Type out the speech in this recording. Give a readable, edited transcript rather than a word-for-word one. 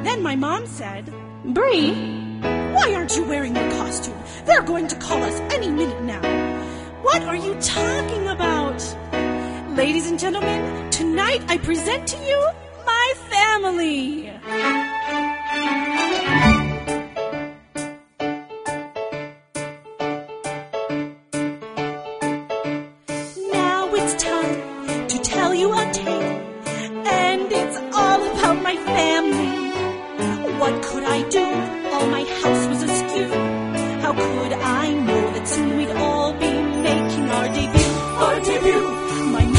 Then my mom said, "Bree, why aren't you wearing your costume? They're going to call us any minute now." "What are you talking about?" "Ladies and gentlemen, tonight I present to you my family."